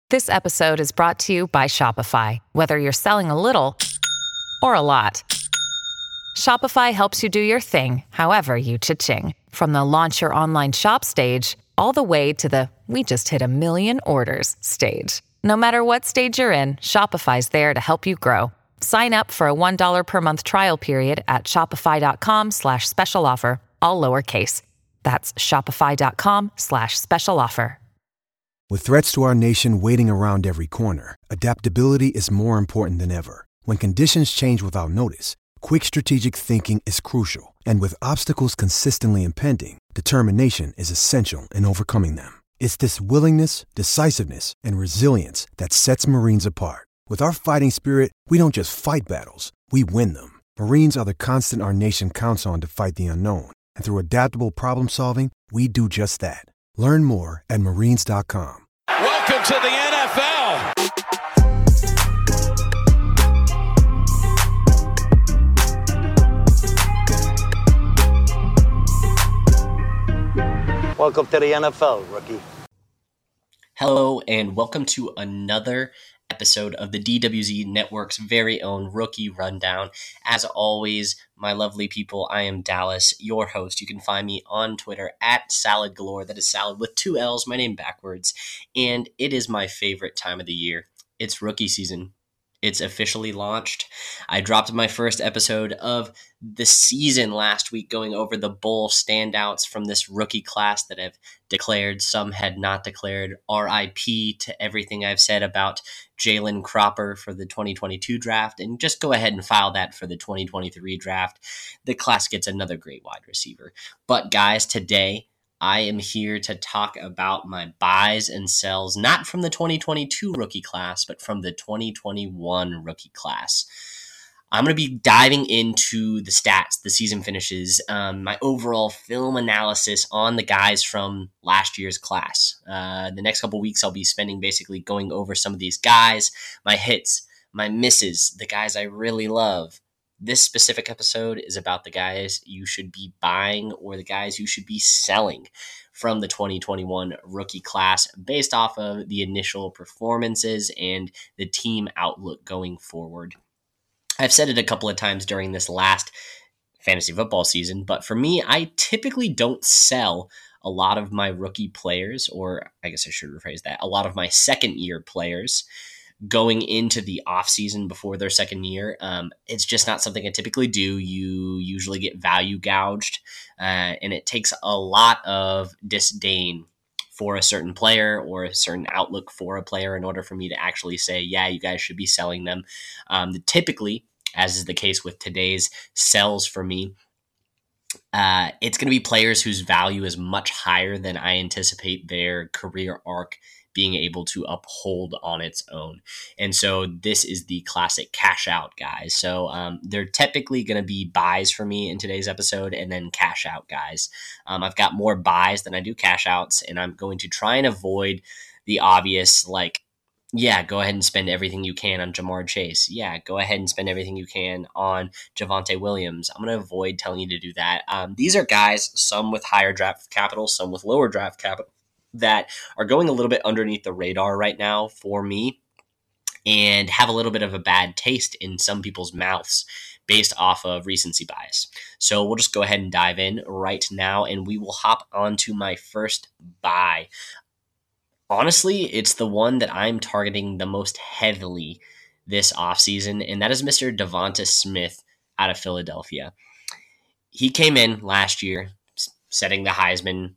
This episode is brought to you by Shopify. Whether you're selling a little or a lot, Shopify helps you do your thing, however you cha-ching. From the launch your online shop stage, all the way to the we just hit 1 million orders stage. No matter what stage you're in, Shopify's there to help you grow. Sign up for a $1 per month trial period at shopify.com/special offer, all lowercase. That's shopify.com/special offer. With threats to our nation waiting around every corner, adaptability is more important than ever. When conditions change without notice, quick strategic thinking is crucial. And with obstacles consistently impending, determination is essential in overcoming them. It's this willingness, decisiveness, and resilience that sets Marines apart. With our fighting spirit, we don't just fight battles, we win them. Marines are the constant our nation counts on to fight the unknown. And through adaptable problem solving, we do just that. Learn more at marines.com. Welcome to the NFL. Welcome to the NFL, rookie. Hello, and welcome to another episode of the DWZ Network's very own Rookie Rundown. As always, my lovely people, I am Dallas, your host. You can find me on Twitter at Salad Galore. That is salad with 2 L's, my name backwards. And it is my favorite time of the year. It's rookie season. It's officially launched. I dropped my first episode of the season last week, going over the bowl standouts from this rookie class that have declared. Some had not declared. RIP to everything I've said about Jalen Cropper for the 2022 draft, and just go ahead and file that for the 2023 draft. The class gets another great wide receiver. But guys, today I am here to talk about my buys and sells, not from the 2022 rookie class, but from the 2021 rookie class. I'm going to be diving into the stats, the season finishes, my overall film analysis on the guys from last year's class. The next couple weeks, I'll be spending basically going over some of these guys, my hits, my misses, the guys I really love. This specific episode is about the guys you should be buying or the guys you should be selling from the 2021 rookie class based off of the initial performances and the team outlook going forward. I've said it a couple of times during this last fantasy football season, but for me, I typically don't sell a lot of my rookie players, or I guess I should rephrase that, a lot of my second-year players going into the offseason before their second year. It's just not something I typically do. You usually get value gouged, and it takes a lot of disdain for a certain player or a certain outlook for a player in order for me to actually say, yeah, you guys should be selling them. Typically, as is the case with today's sells for me, it's going to be players whose value is much higher than I anticipate their career arc being able to uphold on its own. And so this is the classic cash out guys. So they're typically going to be buys for me in today's episode, and then cash out guys. I've got more buys than I do cash outs, and I'm going to try and avoid the obvious, like, yeah, go ahead and spend everything you can on Jamar Chase. Yeah, go ahead and spend everything you can on Javonte Williams. I'm going to avoid telling you to do that. These are guys, some with higher draft capital, some with lower draft capital, that are going a little bit underneath the radar right now for me and have a little bit of a bad taste in some people's mouths based off of recency bias. So we'll just go ahead and dive in right now, and we will hop onto my first buy. Honestly, it's the one that I'm targeting the most heavily this offseason, and that is Mr. Devonta Smith out of Philadelphia. He came in last year setting the Heisman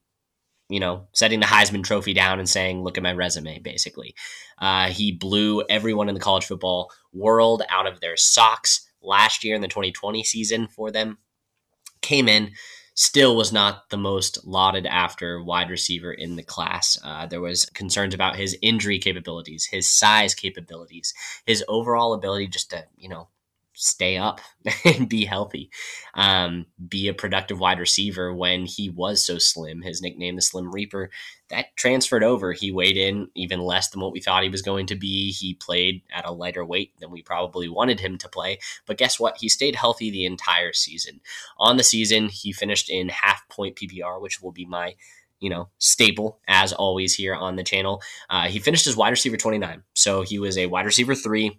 Trophy down and saying, look at my resume, basically. He blew everyone in the college football world out of their socks last year in the 2020 season for them. Came in, still was not the most lauded after wide receiver in the class. There was concerns about his injury capabilities, his size capabilities, his overall ability just to, stay up and be healthy, be a productive wide receiver when he was so slim. His nickname, the Slim Reaper, that transferred over. He weighed in even less than what we thought he was going to be. He played at a lighter weight than we probably wanted him to play. But guess what? He stayed healthy the entire season. On the season, he finished in half-point PPR, which will be my staple as always here on the channel. He finished as wide receiver 29. So he was a wide receiver 3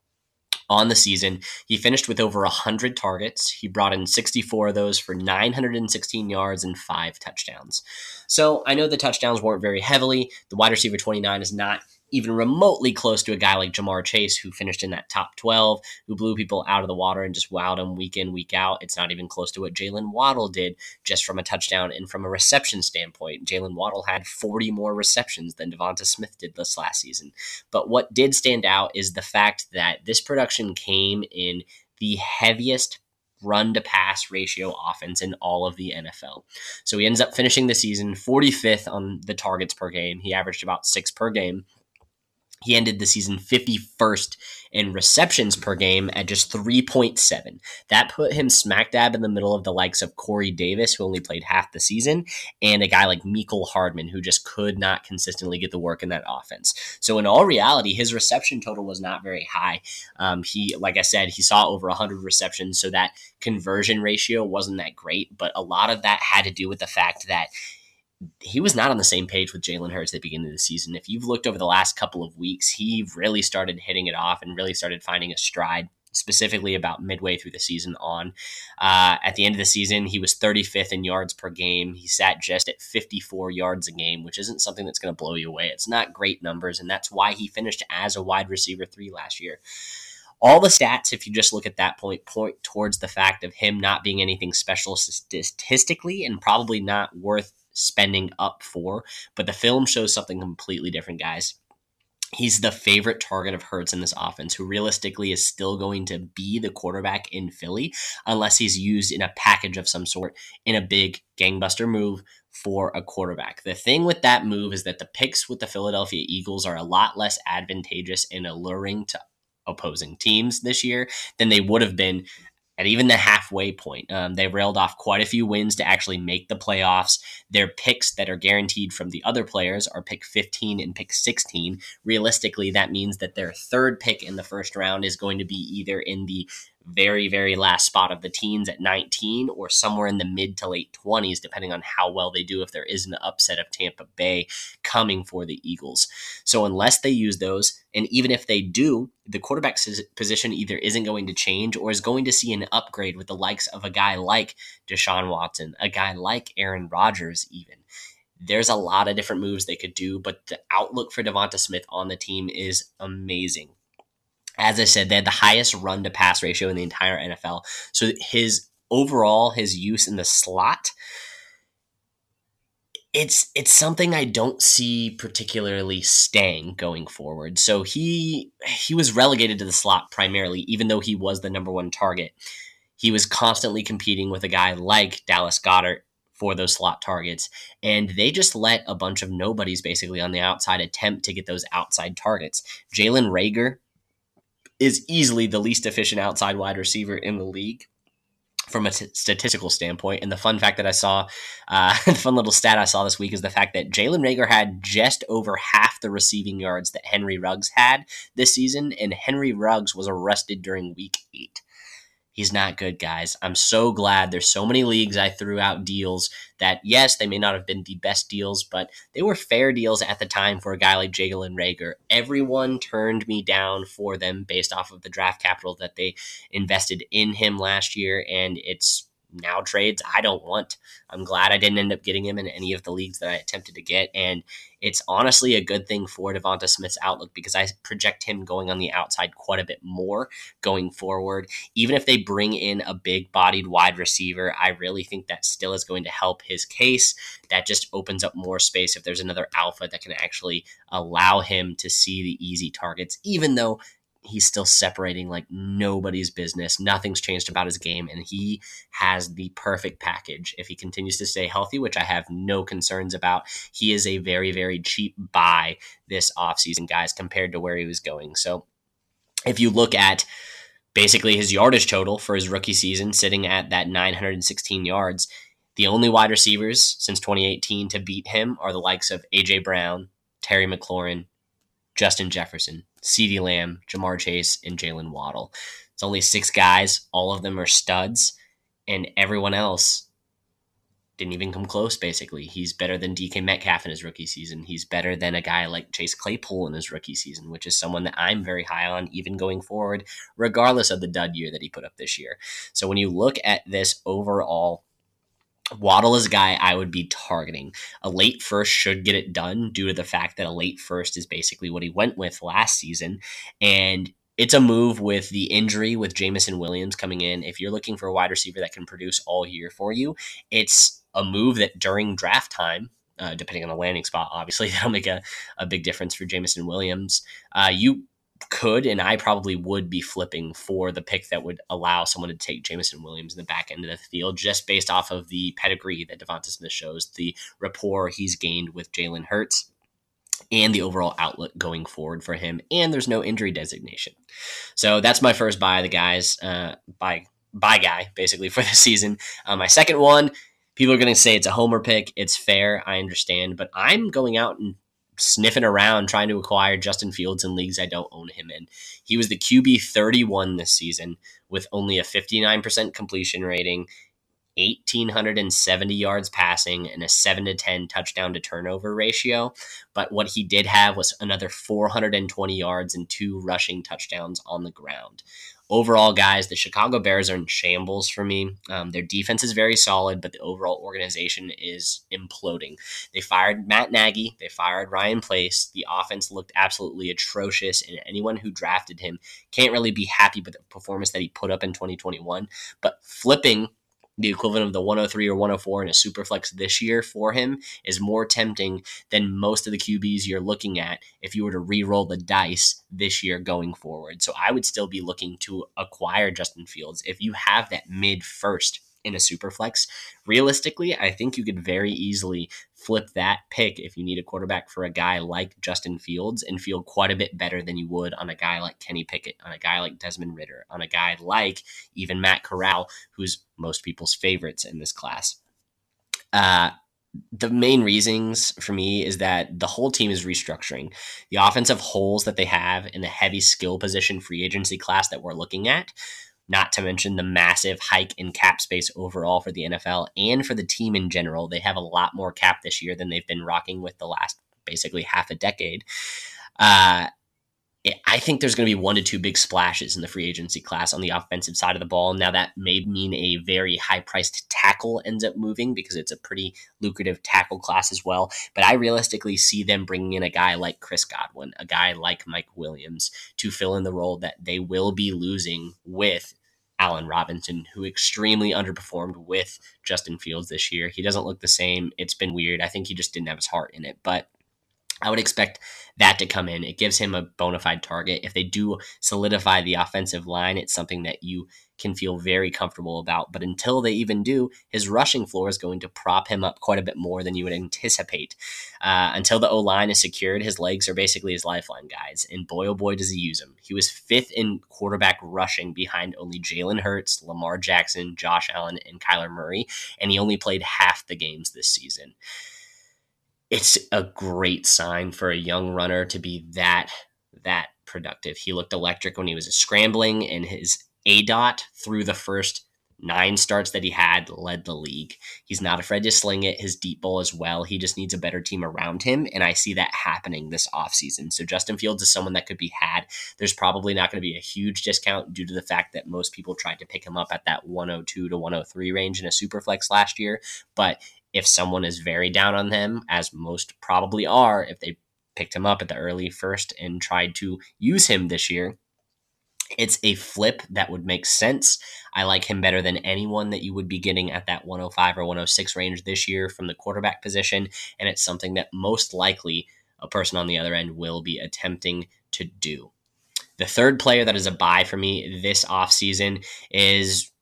on the season. He finished with over 100 targets. He brought in 64 of those for 916 yards and 5 touchdowns. So I know the touchdowns weren't very heavily. The wide receiver 29 is not even remotely close to a guy like Ja'Marr Chase, who finished in that top 12, who blew people out of the water and just wowed them week in, week out. It's not even close to what Jalen Waddle did just from a touchdown and from a reception standpoint. Jalen Waddle had 40 more receptions than Devonta Smith did this last season. But what did stand out is the fact that this production came in the heaviest run to pass ratio offense in all of the NFL. So he ends up finishing the season 45th on the targets per game. He averaged about 6 per game. He ended the season 51st in receptions per game at just 3.7. That put him smack dab in the middle of the likes of Corey Davis, who only played half the season, and a guy like Mecole Hardman, who just could not consistently get the work in that offense. So in all reality, his reception total was not very high. Like I said, he saw over 100 receptions, so that conversion ratio wasn't that great, but a lot of that had to do with the fact that he was not on the same page with Jalen Hurts at the beginning of the season. If you've looked over the last couple of weeks, he really started hitting it off and really started finding a stride, specifically about midway through the season on. At the end of the season, he was 35th in yards per game. He sat just at 54 yards a game, which isn't something that's going to blow you away. It's not great numbers, and that's why he finished as a wide receiver 3 last year. All the stats, if you just look at that point towards the fact of him not being anything special statistically and probably not worth spending up for, but the film shows something completely different, guys. He's the favorite target of Hurts in this offense, who realistically is still going to be the quarterback in Philly unless he's used in a package of some sort in a big gangbuster move for a quarterback. The thing with that move is that the picks with the Philadelphia Eagles are a lot less advantageous and alluring to opposing teams this year than they would have been at even the halfway point. They railed off quite a few wins to actually make the playoffs. Their picks that are guaranteed from the other players are pick 15 and pick 16. Realistically, that means that their third pick in the first round is going to be either in the very, very last spot of the teens at 19 or somewhere in the mid to late 20s, depending on how well they do if there is an upset of Tampa Bay coming for the Eagles. So unless they use those, and even if they do, the quarterback position either isn't going to change or is going to see an upgrade with the likes of a guy like Deshaun Watson, a guy like Aaron Rodgers even. There's a lot of different moves they could do, but the outlook for Devonta Smith on the team is amazing. As I said, they had the highest run to pass ratio in the entire NFL. So his use in the slot, it's something I don't see particularly staying going forward. So he was relegated to the slot primarily, even though he was the number one target. He was constantly competing with a guy like Dallas Goedert for those slot targets, and they just let a bunch of nobodies basically on the outside attempt to get those outside targets. Jalen Reagor is easily the least efficient outside wide receiver in the league from a statistical standpoint. And the fun fact that I saw, the fun little stat I saw this week is the fact that Jalen Reagor had just over half the receiving yards that Henry Ruggs had this season, and Henry Ruggs was arrested during week 8. He's not good, guys. I'm so glad there's so many leagues I threw out deals that, yes, they may not have been the best deals, but they were fair deals at the time for a guy like Jalen Reagor. Everyone turned me down for them based off of the draft capital that they invested in him last year, and it's now trades I don't want. I'm glad I didn't end up getting him in any of the leagues that I attempted to get, and it's honestly a good thing for Devonta Smith's outlook because I project him going on the outside quite a bit more going forward. Even if they bring in a big-bodied wide receiver, I really think that still is going to help his case. That just opens up more space if there's another alpha that can actually allow him to see the easy targets, even though he's still separating like nobody's business. Nothing's changed about his game, and he has the perfect package. If he continues to stay healthy, which I have no concerns about, he is a very, very cheap buy this offseason, guys, compared to where he was going. So if you look at basically his yardage total for his rookie season, sitting at that 916 yards, the only wide receivers since 2018 to beat him are the likes of A.J. Brown, Terry McLaurin, Justin Jefferson, CeeDee Lamb, Ja'Marr Chase, and Jalen Waddle. It's only 6 guys. All of them are studs. And everyone else didn't even come close, basically. He's better than DK Metcalf in his rookie season. He's better than a guy like Chase Claypool in his rookie season, which is someone that I'm very high on, even going forward, regardless of the dud year that he put up this year. So when you look at this overall, Waddle is a guy I would be targeting. A late first should get it done due to the fact that a late first is basically what he went with last season. And it's a move with the injury with Jameson Williams coming in. If you're looking for a wide receiver that can produce all year for you, it's a move that during draft time, depending on the landing spot, obviously, that'll make a big difference for Jameson Williams. You could, and I probably would be flipping for the pick that would allow someone to take Jameson Williams in the back end of the field, just based off of the pedigree that Devonta Smith shows, the rapport he's gained with Jalen Hurts, and the overall outlook going forward for him. And there's no injury designation. So that's my first buy of the guys, buy guy, basically, for the season. My second one, people are going to say it's a homer pick. It's fair. I understand. But I'm going out and sniffing around trying to acquire Justin Fields in leagues I don't own him in. He was the QB 31 this season with only a 59% completion rating, 1,870 yards passing, and a 7-10 touchdown to turnover ratio. But what he did have was another 420 yards and 2 rushing touchdowns on the ground. Overall, guys, the Chicago Bears are in shambles for me. Their defense is very solid, but the overall organization is imploding. They fired Matt Nagy. They fired Ryan Pace. The offense looked absolutely atrocious, and anyone who drafted him can't really be happy with the performance that he put up in 2021. But flipping the equivalent of the 103 or 104 in a super flex this year for him is more tempting than most of the QBs you're looking at if you were to re-roll the dice this year going forward. So I would still be looking to acquire Justin Fields. If you have that mid first in a super flex, realistically, I think you could very easily flip that pick if you need a quarterback for a guy like Justin Fields and feel quite a bit better than you would on a guy like Kenny Pickett, on a guy like Desmond Ridder, on a guy like even Matt Corral, who's most people's favorites in this class. The main reasons for me is that the whole team is restructuring. The offensive holes that they have in the heavy skill position free agency class that we're looking at, not to mention the massive hike in cap space overall for the NFL and for the team in general. They have a lot more cap this year than they've been rocking with the last basically half a decade. I think there's going to be 1 to 2 big splashes in the free agency class on the offensive side of the ball. Now, that may mean a very high-priced tackle ends up moving because it's a pretty lucrative tackle class as well. But I realistically see them bringing in a guy like Chris Godwin, a guy like Mike Williams to fill in the role that they will be losing with Allen Robinson, who extremely underperformed with Justin Fields this year. He doesn't look the same. It's been weird. I think he just didn't have his heart in it. But I would expect that to come in. It gives him a bona fide target. If they do solidify the offensive line, it's something that you can feel very comfortable about. But until they even do, his rushing floor is going to prop him up quite a bit more than you would anticipate. Until the O-line is secured, his legs are basically his lifeline, guys. And boy, oh boy, does he use them. He was 5th in quarterback rushing behind only Jalen Hurts, Lamar Jackson, Josh Allen, and Kyler Murray. And he only played half the games this season. It's a great sign for a young runner to be that productive. He looked electric when he was scrambling, and his ADOT through the first 9 starts that he had led the league. He's not afraid to sling it, his deep ball as well. He just needs a better team around him, and I see that happening this offseason. So Justin Fields is someone that could be had. There's probably not going to be a huge discount due to the fact that most people tried to pick him up at that 102 to 103 range in a super flex last year, but if someone is very down on him, as most probably are, if they picked him up at the early first and tried to use him this year, it's a flip that would make sense. I like him better than anyone that you would be getting at that 105 or 106 range this year from the quarterback position, and it's something that most likely a person on the other end will be attempting to do. The third player that is a buy for me this offseason is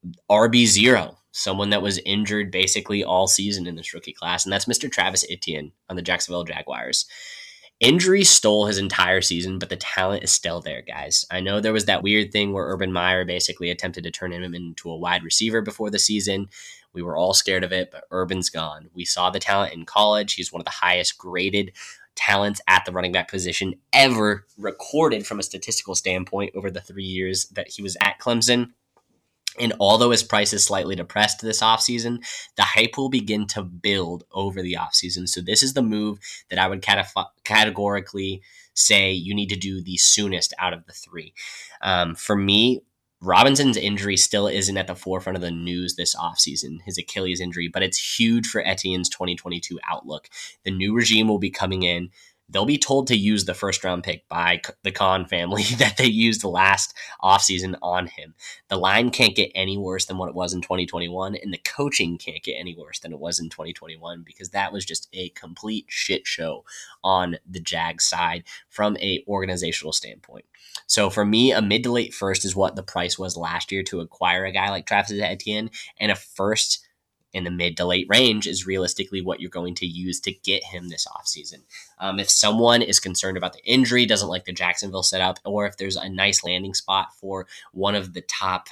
RB0. Someone that was injured basically all season in this rookie class, and that's Mr. Travis Etienne on the Jacksonville Jaguars. Injury stole his entire season, but the talent is still there, guys. I know there was that weird thing where Urban Meyer basically attempted to turn him into a wide receiver before the season. We were all scared of it, but Urban's gone. We saw the talent in college. He's one of the highest graded talents at the running back position ever recorded from a statistical standpoint over the 3 years that he was at Clemson. And although his price is slightly depressed this offseason, the hype will begin to build over the offseason. So this is the move that I would categorically say you need to do the soonest out of the three. For me, Robinson's injury still isn't at the forefront of the news this offseason, his Achilles injury, but it's huge for Etienne's 2022 outlook. The new regime will be coming in. They'll be told to use the first round pick by the Khan family that they used last offseason on him. The line can't get any worse than what it was in 2021, and the coaching can't get any worse than it was in 2021 because that was just a complete shit show on the Jags side from a organizational standpoint. So for me, a mid to late first is what the price was last year to acquire a guy like Travis Etienne, and a first in the mid to late range is realistically what you're going to use to get him this offseason. If someone is concerned about the injury, doesn't like the Jacksonville setup, or if there's a nice landing spot for one of the top,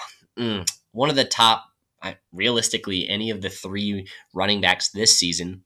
realistically, any of the three running backs this season,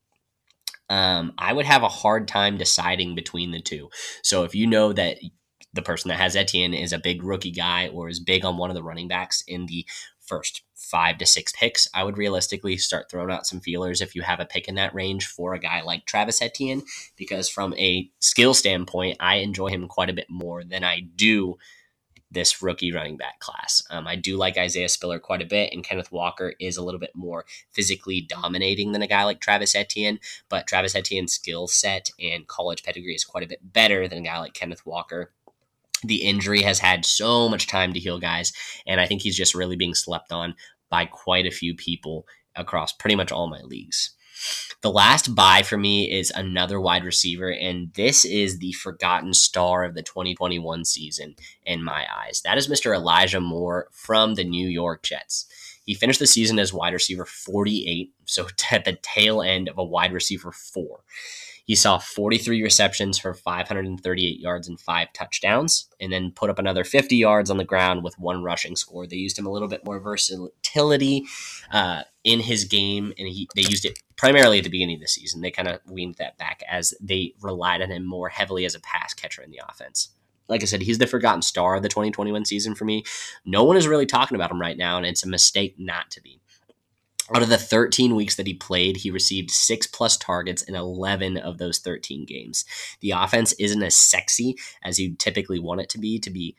I would have a hard time deciding between the two. So if you know that the person that has Etienne is a big rookie guy or is big on one of the running backs in the first 5 to 6 picks, I would realistically start throwing out some feelers if you have a pick in that range for a guy like Travis Etienne, because from a skill standpoint, I enjoy him quite a bit more than I do this rookie running back class. I do like Isaiah Spiller quite a bit, and Kenneth Walker is a little bit more physically dominating than a guy like Travis Etienne, but Travis Etienne's skill set and college pedigree is quite a bit better than a guy like Kenneth Walker. The injury has had so much time to heal, guys, and I think he's just really being slept on by quite a few people across pretty much all my leagues. The last buy for me is another wide receiver, and this is the forgotten star of the 2021 season in my eyes. That is Mr. Elijah Moore from the New York Jets. He finished the season as wide receiver 48, so at the tail end of a wide receiver 4. He saw 43 receptions for 538 yards and 5 touchdowns, and then put up another 50 yards on the ground with 1 rushing score. They used him a little bit more versatility in his game, and they used it primarily at the beginning of the season. They kind of weaned that back as they relied on him more heavily as a pass catcher in the offense. Like I said, he's the forgotten star of the 2021 season for me. No one is really talking about him right now, and it's a mistake not to be. Out of the 13 weeks that he played, he received 6+ targets in 11 of those 13 games. The offense isn't as sexy as you typically want it to be,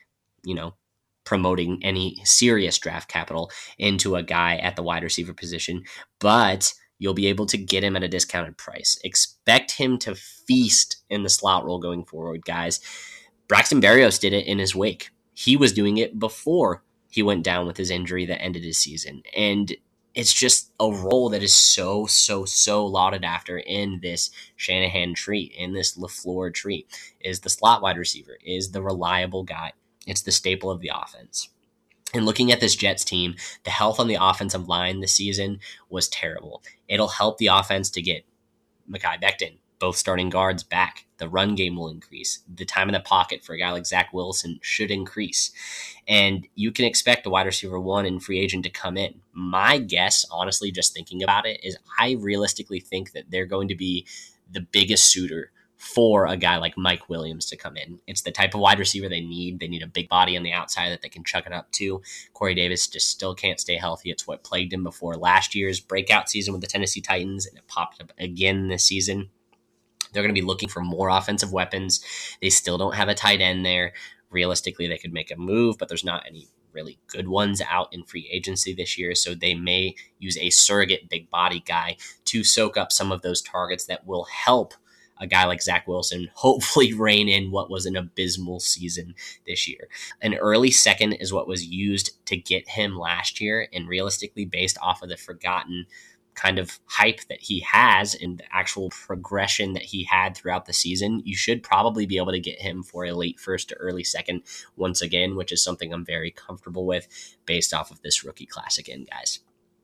promoting any serious draft capital into a guy at the wide receiver position, but you'll be able to get him at a discounted price. Expect him to feast in the slot role going forward, guys. Braxton Berrios did it in his wake. He was doing it before he went down with his injury that ended his season. And it's just a role that is so lauded after in this Shanahan tree, in this LaFleur tree, is the slot wide receiver, is the reliable guy. It's the staple of the offense. And looking at this Jets team, the health on the offensive line this season was terrible. It'll help the offense to get Mekhi Becton, both starting guards, back. The run game will increase. The time in the pocket for a guy like Zach Wilson should increase. And you can expect a wide receiver 1 and free agent to come in. My guess, honestly, just thinking about it, is I realistically think that they're going to be the biggest suitor for a guy like Mike Williams to come in. It's the type of wide receiver they need. They need a big body on the outside that they can chuck it up to. Corey Davis just still can't stay healthy. It's what plagued him before last year's breakout season with the Tennessee Titans, and it popped up again this season. They're going to be looking for more offensive weapons. They still don't have a tight end there. Realistically, they could make a move, but there's not any really good ones out in free agency this year. So they may use a surrogate big body guy to soak up some of those targets that will help a guy like Zach Wilson hopefully rein in what was an abysmal season this year. An early second is what was used to get him last year, and realistically, based off of the forgotten kind of hype that he has and the actual progression that he had throughout the season, you should probably be able to get him for a late first to early second once again, which is something I'm very comfortable with based off of this rookie class again, guys.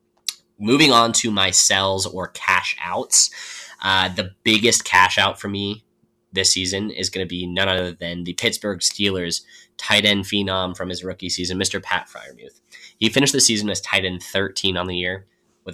Moving on to my sells or cash outs. The biggest cash out for me this season is going to be none other than the Pittsburgh Steelers tight end phenom from his rookie season, Mr. Pat Freiermuth. He finished the season as tight end 13 on the year with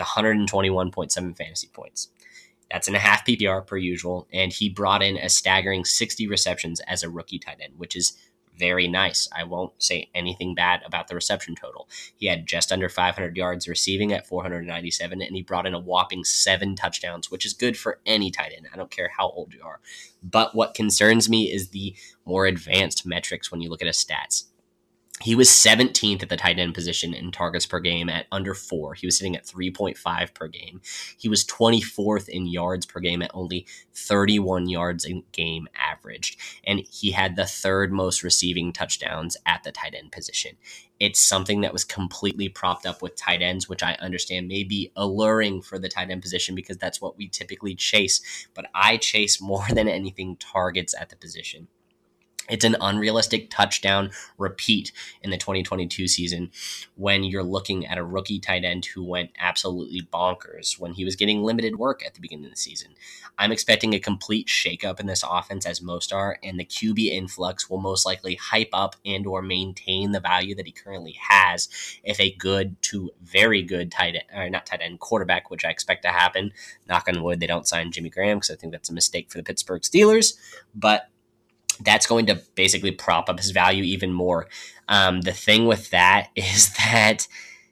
121.7 fantasy points. That's in a half PPR per usual, and he brought in a staggering 60 receptions as a rookie tight end, which is very nice. I won't say anything bad about the reception total. He had just under 500 yards receiving at 497, and he brought in a whopping 7 touchdowns, which is good for any tight end. I don't care how old you are. But what concerns me is the more advanced metrics when you look at his stats. He was 17th at the tight end position in targets per game at under 4. He was sitting at 3.5 per game. He was 24th in yards per game at only 31 yards a game averaged. And he had the 3rd most receiving touchdowns at the tight end position. It's something that was completely propped up with tight ends, which I understand may be alluring for the tight end position because that's what we typically chase. But I chase more than anything targets at the position. It's an unrealistic touchdown repeat in the 2022 season when you're looking at a rookie tight end who went absolutely bonkers when he was getting limited work at the beginning of the season. I'm expecting a complete shakeup in this offense, as most are, and the QB influx will most likely hype up and or maintain the value that he currently has if a good to very good quarterback, which I expect to happen. Knock on wood, they don't sign Jimmy Graham because I think that's a mistake for the Pittsburgh Steelers, but that's going to basically prop up his value even more. The thing with that is that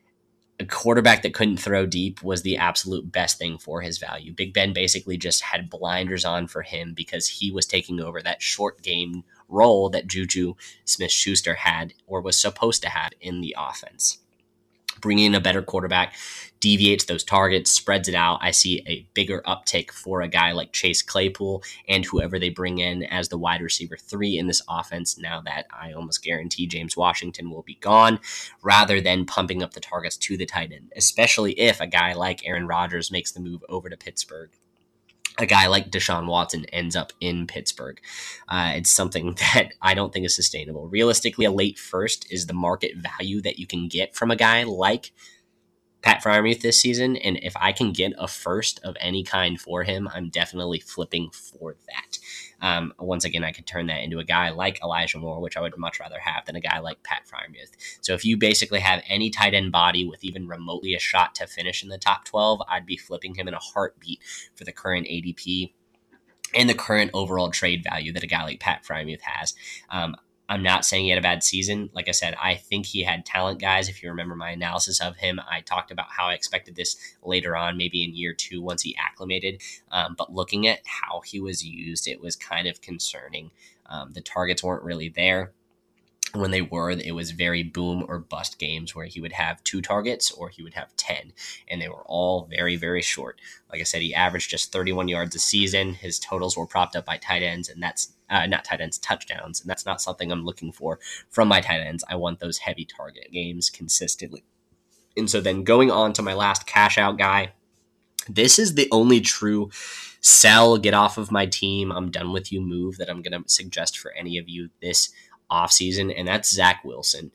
a quarterback that couldn't throw deep was the absolute best thing for his value. Big Ben basically just had blinders on for him because he was taking over that short game role that Juju Smith-Schuster had or was supposed to have in the offense. Bringing in a better quarterback deviates those targets, spreads it out. I see a bigger uptick for a guy like Chase Claypool and whoever they bring in as the wide receiver 3 in this offense now that I almost guarantee James Washington will be gone, rather than pumping up the targets to the tight end, especially if a guy like Aaron Rodgers makes the move over to Pittsburgh. A guy like Deshaun Watson ends up in Pittsburgh. It's something that I don't think is sustainable. Realistically, a late first is the market value that you can get from a guy like Pat Freiermuth this season, and if I can get a first of any kind for him, I'm definitely flipping for that. Once again, I could turn that into a guy like Elijah Moore, which I would much rather have than a guy like Pat Freiermuth. So if you basically have any tight end body with even remotely a shot to finish in the top 12, I'd be flipping him in a heartbeat for the current ADP and the current overall trade value that a guy like Pat Freiermuth has. I'm not saying he had a bad season. Like I said, I think he had talent, guys. If you remember my analysis of him, I talked about how I expected this later on, maybe in year 2 once he acclimated. But looking at how he was used, it was kind of concerning. The targets weren't really there. When they were, it was very boom or bust games where he would have 2 targets or he would have 10, and they were all very, very short. Like I said, he averaged just 31 yards a season. His totals were propped up by tight ends, and that's not tight ends, touchdowns, and that's not something I'm looking for from my tight ends. I want those heavy target games consistently. And so then going on to my last cash out guy, this is the only true sell, get off of my team, I'm done with you move that I'm going to suggest for any of you this offseason, and that's Zach Wilson.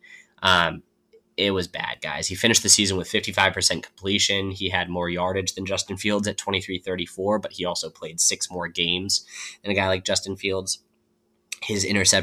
It was bad, guys. He finished the season with 55% completion. He had more yardage than Justin Fields at 23-34, but he also played 6 more games than a guy like Justin Fields. His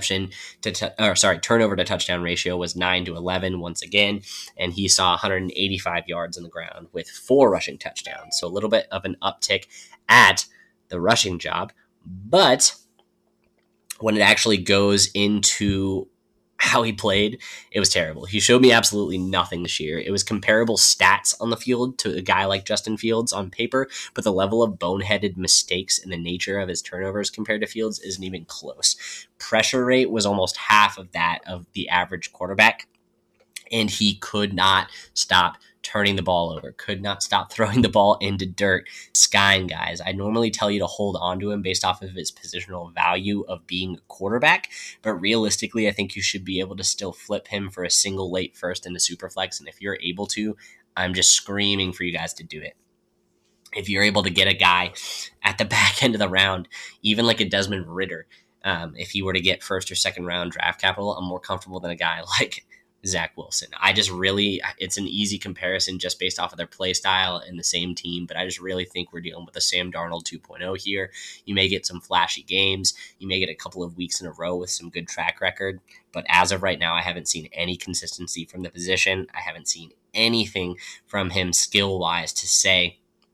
turnover to touchdown ratio was 9-11 once again, and he saw 185 yards on the ground with 4 rushing touchdowns. So a little bit of an uptick at the rushing job, but when it actually goes into how he played, it was terrible. He showed me absolutely nothing this year. It was comparable stats on the field to a guy like Justin Fields on paper, but the level of boneheaded mistakes and the nature of his turnovers compared to Fields isn't even close. Pressure rate was almost half of that of the average quarterback, and he could not stop turning the ball over, could not stop throwing the ball into dirt. Skying, guys. I normally tell you to hold on to him based off of his positional value of being a quarterback, but realistically, I think you should be able to still flip him for a single late first in the Superflex, and if you're able to, I'm just screaming for you guys to do it. If you're able to get a guy at the back end of the round, even like a Desmond Ridder, if he were to get first or second round draft capital, I'm more comfortable than a guy like Zach Wilson. It's an easy comparison just based off of their play style and the same team, but I just really think we're dealing with a Sam Darnold 2.0 here. You may get some flashy games. You may get a couple of weeks in a row with some good track record, but as of right now, I haven't seen any consistency from the position. I haven't seen anything from him skill-wise to say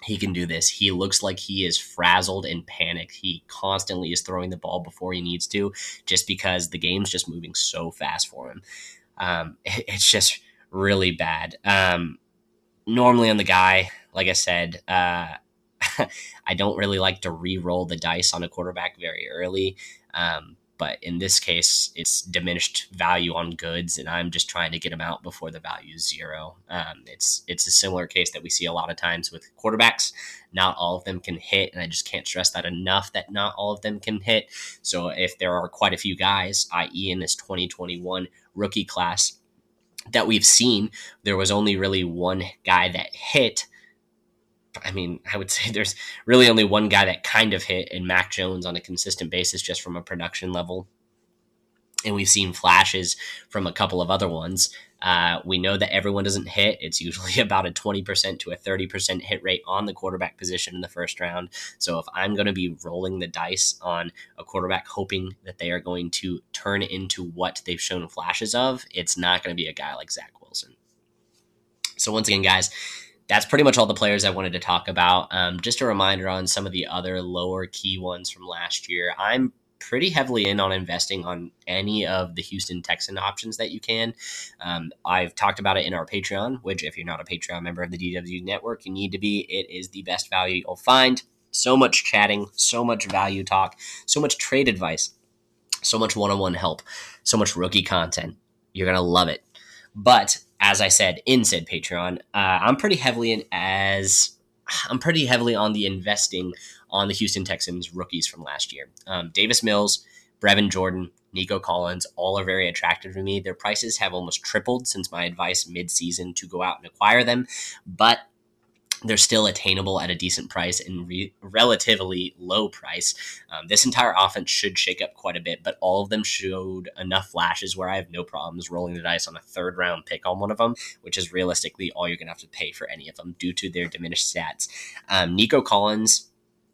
he can do this. He looks like he is frazzled and panicked. He constantly is throwing the ball before he needs to, just because the game's just moving so fast for him. It's just really bad. Normally on the guy, like I said, I don't really like to re-roll the dice on a quarterback very early. But in this case, it's diminished value on goods, and I'm just trying to get them out before the value is zero. It's a similar case that we see a lot of times with quarterbacks. Not all of them can hit, and I just can't stress that enough, that not all of them can hit. So if there are quite a few guys, i.e. in this 2021 rookie class that we've seen, there was only really one guy that hit. I mean, I would say there's really only one guy that kind of hit, in Mac Jones, on a consistent basis, just from a production level. And we've seen flashes from a couple of other ones. We know that everyone doesn't hit. It's usually about a 20% to a 30% hit rate on the quarterback position in the first round. So if I'm going to be rolling the dice on a quarterback hoping that they are going to turn into what they've shown flashes of, it's not going to be a guy like Zach Wilson. So once again, guys, that's pretty much all the players I wanted to talk about. Just a reminder on some of the other lower key ones from last year. I'm pretty heavily in on investing on any of the Houston Texan options that you can. I've talked about it in our Patreon, which if you're not a Patreon member of the DW Network, you need to be. It is the best value you'll find. So much chatting, so much value talk, so much trade advice, so much one-on-one help, so much rookie content. You're going to love it. But as I said in said Patreon, I'm pretty heavily on the investing on the Houston Texans rookies from last year. Davis Mills, Brevin Jordan, Nico Collins, all are very attractive to me. Their prices have almost tripled since my advice mid-season to go out and acquire them, but they're still attainable at a decent price and relatively low price. This entire offense should shake up quite a bit, but all of them showed enough flashes where I have no problems rolling the dice on a third-round pick on one of them, which is realistically all you're going to have to pay for any of them due to their diminished stats. Nico Collins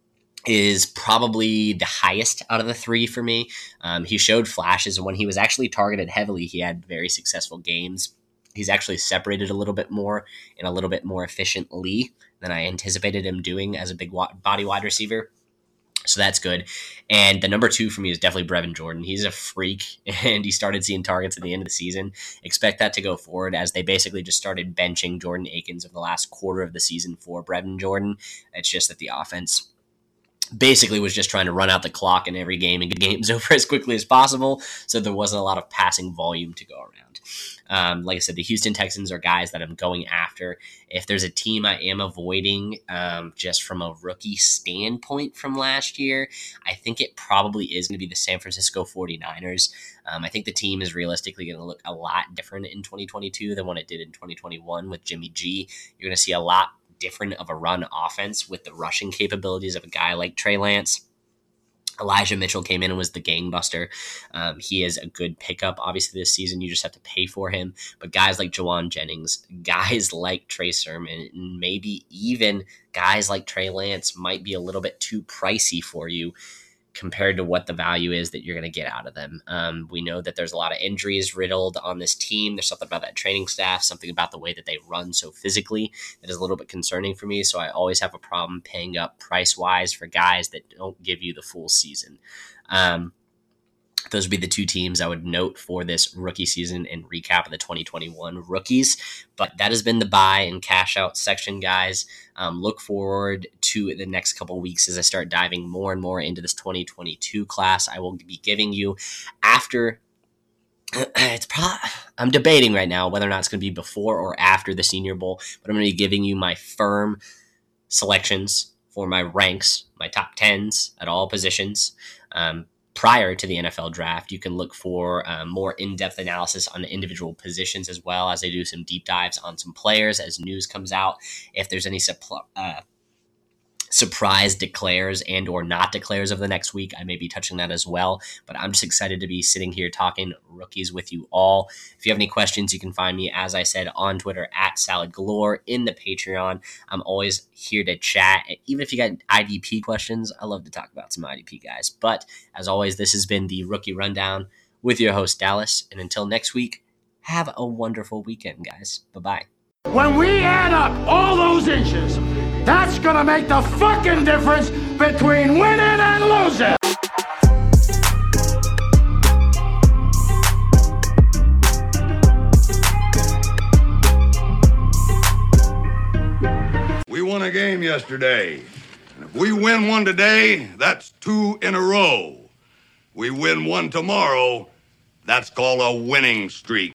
is probably the highest out of the three for me. He showed flashes, and when he was actually targeted heavily, he had very successful games. He's actually separated a little bit more and a little bit more efficiently than I anticipated him doing as a big body wide receiver. So that's good. And the number two for me is definitely Brevin Jordan. He's a freak, and he started seeing targets at the end of the season. Expect that to go forward, as they basically just started benching Jordan Akins of the last quarter of the season for Brevin Jordan. It's just that the offense basically was just trying to run out the clock in every game and get games over as quickly as possible, so there wasn't a lot of passing volume to go around. Like I said, the Houston Texans are guys that I'm going after. If there's a team I am avoiding just from a rookie standpoint from last year, I think it probably is going to be the San Francisco 49ers. I think the team is realistically going to look a lot different in 2022 than what it did in 2021 with Jimmy G. You're going to see a lot different of a run offense with the rushing capabilities of a guy like Trey Lance. Elijah Mitchell came in and was the gangbuster. He is a good pickup, obviously, this season. You just have to pay for him. But guys like Jawan Jennings, guys like Trey Sermon, and maybe even guys like Trey Lance might be a little bit too pricey for you compared to what the value is that you're going to get out of them. We know that there's a lot of injuries riddled on this team. There's something about that training staff, something about the way that they run so physically that is a little bit concerning for me. So I always have a problem paying up price-wise for guys that don't give you the full season. Those would be the two teams I would note for this rookie season and recap of the 2021 rookies. But that has been the buy and cash out section, guys. Look forward to the next couple of weeks as I start diving more and more into this 2022 class. I will be giving you after. I'm debating right now whether or not it's going to be before or after the Senior Bowl, but I'm going to be giving you my firm selections for my ranks, my top 10s at all positions. Prior to the NFL draft, you can look for more in-depth analysis on the individual positions, as well as I do some deep dives on some players as news comes out. If there's any surprise declares and or not declares of the next week, I may be touching that as well. But I'm just excited to be sitting here talking rookies with you all. If you have any questions, you can find me, as I said, on Twitter at Salad Galore, in the Patreon. I'm always here to chat. Even if you got IDP questions, I love to talk about some IDP guys. But as always, this has been the Rookie Rundown with your host, Dallas. And until next week, have a wonderful weekend, guys. Bye-bye. When we add up all those inches, That's gonna make the fucking difference between winning and losing. We won a game yesterday. And if we win one today, that's 2 in a row. We win one tomorrow, that's called a winning streak.